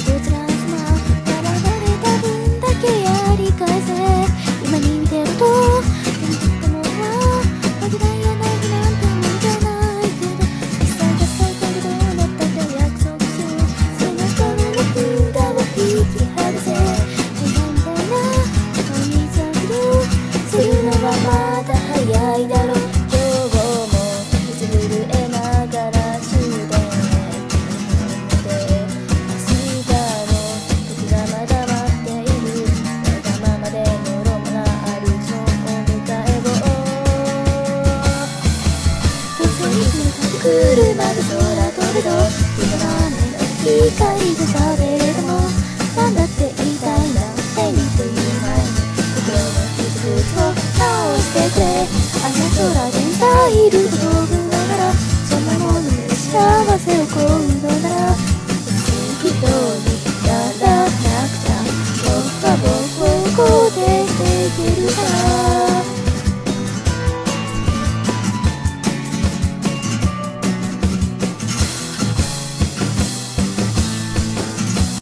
つらさまただ慣れた分だけやり返せ。今に見てるとでもは負けないやないなんてもんじゃないけど、実際が最高でどうなったって約束しよう。背中の札を引き剥がせ。みたいな恋に着陸するのはまだ早いだろう。今日もうつぶるえながら終電で明日も時がまだ待っている。わがままでのろまな歩きを迎えよう。遠くに車が空飛ぶと今の雨の光で喋れてもなんだって言いたいなって言って言う前に心の傷口を直してくれ。あの空全体いる